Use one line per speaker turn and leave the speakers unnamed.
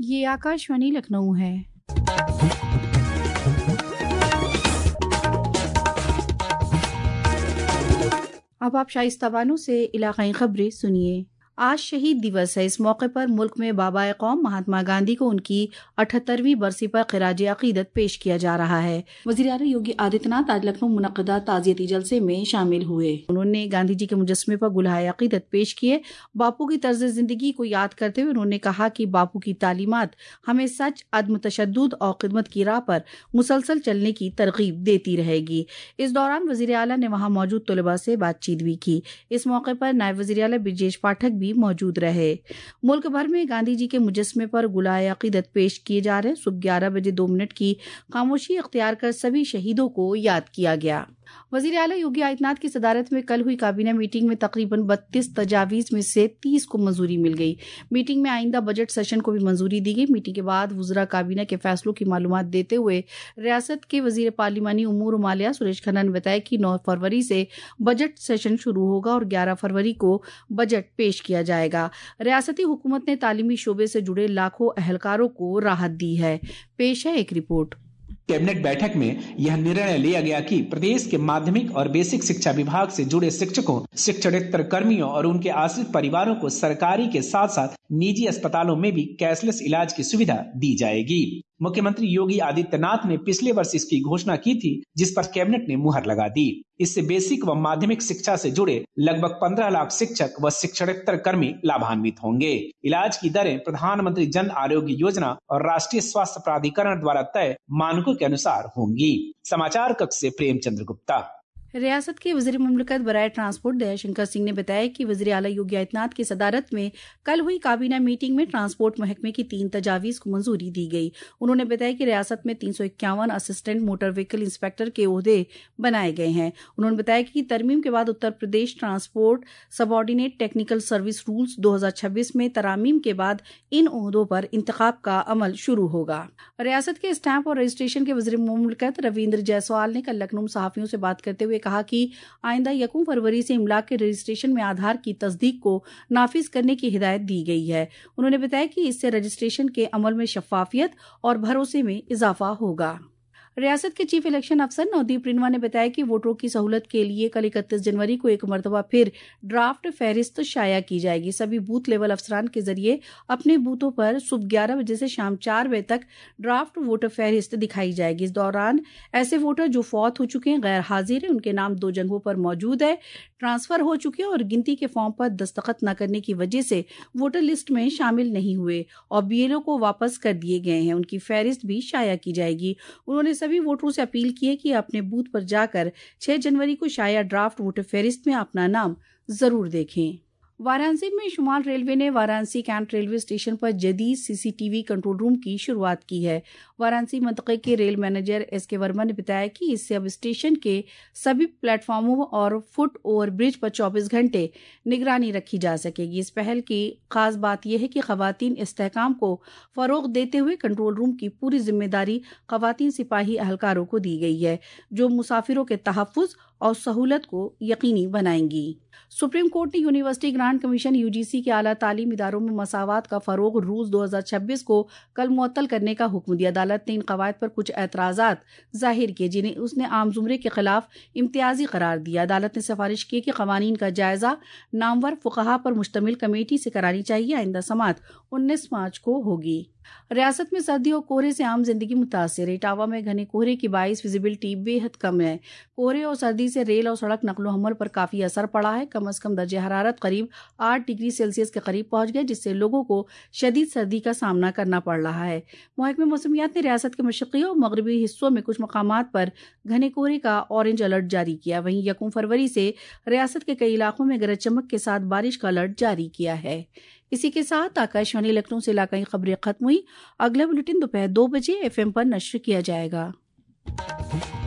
یہ آکاشوانی لکھنؤ ہے۔ اب آپ شائستہ بانو سے علاقائی خبریں سنیے۔ آج شہید دیوس ہے۔ اس موقع پر ملک میں بابا قوم مہاتما گاندھی کو ان کی 78ویں برسی پر خراج عقیدت پیش کیا جا رہا ہے۔ وزیر اعلیٰ یوگی آدتیہ ناتھ آج لکھنؤ منعقدہ تعزیتی جلسے میں شامل ہوئے۔ انہوں نے گاندھی جی کے مجسمے پر گلہائے عقیدت پیش کیے۔ باپو کی طرز زندگی کو یاد کرتے ہوئے انہوں نے کہا کہ باپو کی تعلیمات ہمیں سچ، عدم تشدد اور خدمت کی راہ پر مسلسل چلنے کی ترغیب دیتی رہے گی۔ اس دوران وزیر اعلیٰ نے وہاں موجود طلباء سے بات چیت بھی کی۔ اس موقع پر نائب وزیر اعلیٰ برجیش پاٹھک بھی موجود رہے۔ ملک بھر میں گاندھی جی کے مجسمے پر گلہائے عقیدت پیش کیے جا رہے۔ صبح 11:02 کی خاموشی اختیار کر سبھی شہیدوں کو یاد کیا گیا۔ وزیر اعلیٰ یوگی آدتیہ ناتھ کی صدارت میں کل ہوئی کابینہ میٹنگ میں تقریباً 32 تجاویز میں سے 30 کو منظوری مل گئی۔ میٹنگ میں آئندہ بجٹ سیشن کو بھی منظوری دی گئی۔ میٹنگ کے بعد وزراء کابینہ کے فیصلوں کی معلومات دیتے ہوئے ریاست کے وزیر پارلیمانی امور و مالیہ سریش کھنہ نے بتایا کہ 9 فروری سے بجٹ سیشن شروع ہوگا اور 11 فروری کو بجٹ پیش کیا جائے گا۔ ریاستی حکومت نے تعلیمی شعبے سے جڑے لاکھوں اہلکاروں کو راحت دی ہے۔ پیش ہے ایک رپورٹ۔
کیبنٹ بیٹھک میں یہ نرنय لیا گیا کہ پردیش کے مادھمک اور بیسک شکشا وبھاگ سے جڑے شکشکوں، شکشڑیتر کرمیوں اور ان کے آشرت پریواروں کو سرکاری کے ساتھ ساتھ نجی اسپتالوں میں بھی کیش لیس علاج کی سویدھا دی جائے گی۔ مکھیمنتری یوگی آدتیہ ناتھ نے پچھلے برس اس کی گھوشنا کی تھی، جس پر کیبنٹ نے مہر لگا دی۔ اس سے بیسک و مادھمک شکشا سے جڑے لگ بھگ 15 لاکھ شکشک و شکشڑیتر کرمی لابھانوت ہوں گے۔ علاج کی دریں پردھان منتری جن آروگیہ یوجنا اور راشٹریہ سواستھ پرادھیکرن دوارا طے مانکوں کے انوسار ہوں گی۔ سماچار ککش سے پریم چندر گپتا۔
ریاست کے وزیر مملکت برائے ٹرانسپورٹ دیا شنکر سنگھ نے بتایا کہ وزیر اعلیٰ یوگی آدتیہ ناتھ کی صدارت میں کل ہوئی کابینہ میٹنگ میں ٹرانسپورٹ محکمے کی 3 تجاویز کو منظوری دی گئی۔ انہوں نے بتایا کہ ریاست میں 351 اسسٹنٹ موٹر وہیکل انسپیکٹر کے عہدے بنائے گئے ہیں۔ انہوں نے بتایا کہ ترمیم کے بعد Uttar Pradesh transport subordinate technical service rules 2026 میں ترامیم کے بعد ان عہدوں پر انتخاب کا عمل شروع ہوگا۔ ریاست کے اسٹیمپ اور رجسٹریشن کے وزیر مملکت رویندر جیسوال نے کل لکھنؤ میں صحافیوں سے بات کرتے ہوئے کہا کہ آئندہ 1 فروری سے املاک کے رجسٹریشن میں آدھار کی تصدیق کو نافذ کرنے کی ہدایت دی گئی ہے۔ انہوں نے بتایا کہ اس سے رجسٹریشن کے عمل میں شفافیت اور بھروسے میں اضافہ ہوگا۔ ریاست کے چیف الیکشن افسر نودیپ رنوا نے بتایا کہ ووٹروں کی سہولت کے لیے کل 31 جنوری کو ایک مرتبہ پھر ڈرافٹ فہرست شائع کی جائے گی۔ سبھی بوتھ لیول افسران کے ذریعے اپنے بوتھوں پر صبح 11 بجے سے شام 4 بجے تک ڈرافٹ ووٹر فہرست دکھائی جائے گی۔ اس دوران ایسے ووٹر جو فوت ہو چکے ہیں، غیر حاضر ہیں، ان کے نام 2 جگہوں پر موجود ہے، ٹرانسفر ہو چکے اور گنتی کے فارم پر دستخط نہ کرنے کی وجہ سے ووٹر لسٹ میں شامل نہیں ہوئے اور BLO کو واپس کر دیے گئے ہیں، ان کی فہرست بھی شائع کی جائے گی۔ انہوں نے سبھی ووٹروں سے اپیل کی ہے کہ اپنے بوتھ پر جا کر 6 جنوری کو شائع ڈرافٹ ووٹر فہرست میں اپنا نام ضرور دیکھیں۔ وارانسی میں شمال ریلوے نے وارانسی کینٹ ریلوے اسٹیشن پر جدید CCTV کنٹرول روم کی شروعات کی ہے۔ وارانسی منطقے کے ریل مینیجر SK ورما نے بتایا کہ اس سے اب اسٹیشن کے سبھی پلیٹ فارموں اور فٹ اوور برج پر 24 گھنٹے نگرانی رکھی جا سکے گی۔ اس پہل کی خاص بات یہ ہے کہ خواتین استحکام کو فروغ دیتے ہوئے کنٹرول روم کی پوری ذمہ داری خواتین سپاہی اہلکاروں کو دی گئی ہے، جو مسافروں کے تحفظ اور سہولت کو یقینی بنائیں گی۔ سپریم کورٹ نے یونیورسٹی گرانٹ کمیشن UGC کے اعلیٰ تعلیم اداروں میں مساوات کا فروغ رولز 2026 کو کل معطل کرنے کا حکم دیا۔ عدالت نے ان قواعد پر کچھ اعتراضات ظاہر کیے جنہیں اس نے عام زمرے کے خلاف امتیازی قرار دیا۔ عدالت نے سفارش کی کہ قوانین کا جائزہ نامور فقہا پر مشتمل کمیٹی سے کرانی چاہیے۔ آئندہ سماعت 19 مارچ کو ہوگی۔ ریاست میں سردی اور کہرے سے عام زندگی متاثر ہے۔ اٹاوہ میں گھنے کہرے کی باعث ویزیبلٹی بے حد کم ہے۔ کہرے اور سردی سے ریل اور سڑک نقل و حمل پر کافی اثر پڑا ہے۔ کم از کم درجہ حرارت قریب 8 ڈگری سیلسیس کے قریب پہنچ گیا، جس سے لوگوں کو شدید سردی کا سامنا کرنا پڑ رہا ہے۔ محکمہ موسمیات نے ریاست کے مشرقی اور مغربی حصوں میں کچھ مقامات پر گھنے کہرے کا اورنج الرٹ جاری کیا۔ وہیں 1 فروری سے ریاست کے کئی علاقوں میں گرج چمک کے ساتھ بارش کا الرٹ جاری کیا ہے۔ اسی کے ساتھ آکاشوانی لکھنؤ سے علاقائی خبریں ختم ہوئی۔ اگلا بلیٹن دوپہر 2 بجے FM پر نشر کیا جائے گا۔